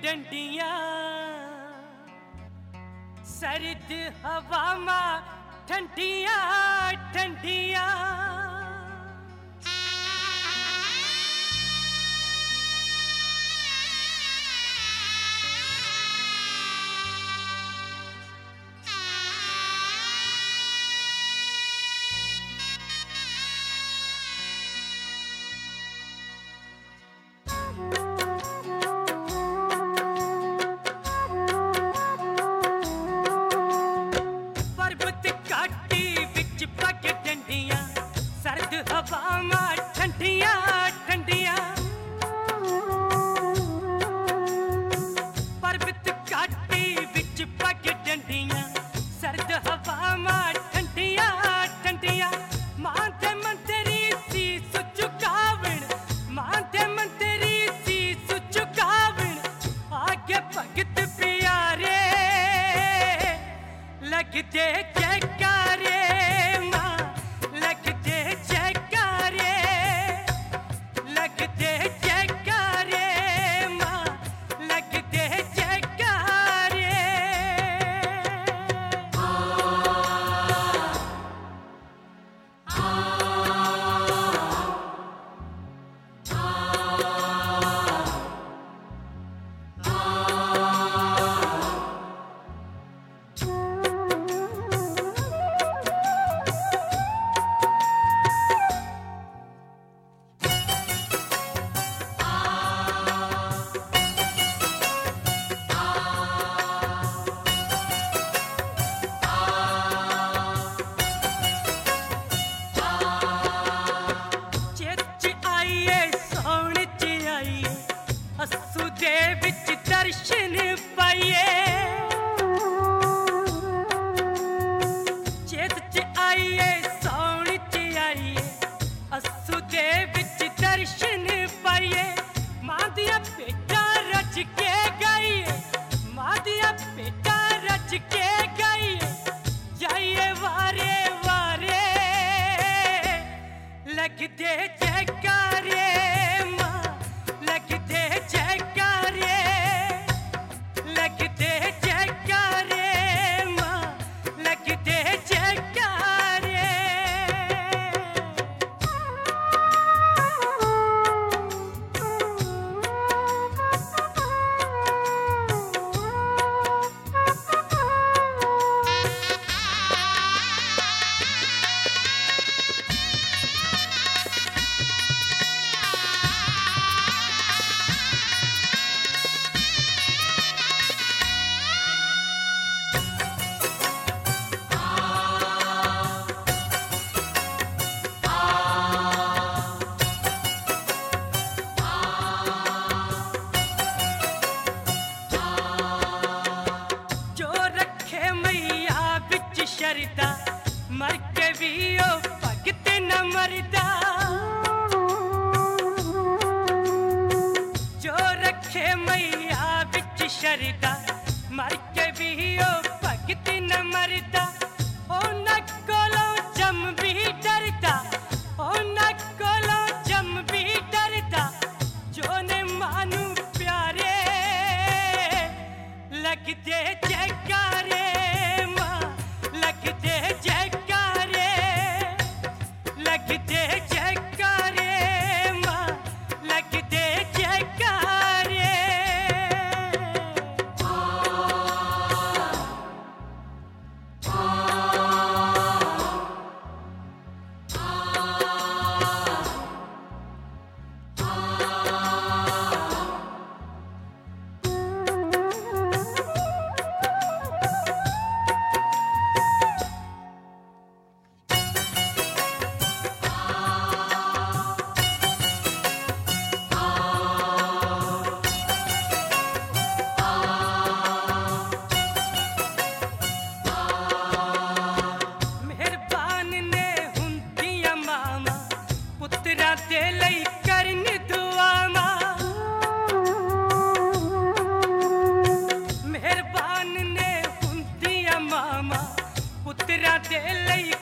डंडियां सर्द हवा मां ठंडियां ठंडियां हवा मां ठंडियां ठंडियां पर्वत घाटी विच पग डंडियां सर्द हवा मां ठंडियां ठंडियां मां ते मंतरी सीस झुकावण मां ते मंतरी सीस झुकावण आगे भगत प्यारे लगदे जयकारे दर्शन पाइए चेत च आइए सौण च आइए अस्सू दे विच दर्शन पाइए मां दिया पेटा रच के गाइए मां दिया पेटा रच के गाइए जाइए वारे वारे लगदे जयकारे मां लगदे जयकारे लगदे जयकारे मां लगदे जयकारे शरदा मर के भी ओ भगत न मरदा जो रखे मैया बिच शरदा मर के भी ओ भगत न मरदा ओ न कोलों जम भी डरदा ओ न कोलों जम भी डरदा जो ने मानू प्यारे लगदे जयकारे लगदे जयकारे लगदे जयकारे मां लगदे जयकारे दे लई करन दुआ मां मेहरबान ने हुंदियां मामा पुत्रा दे लई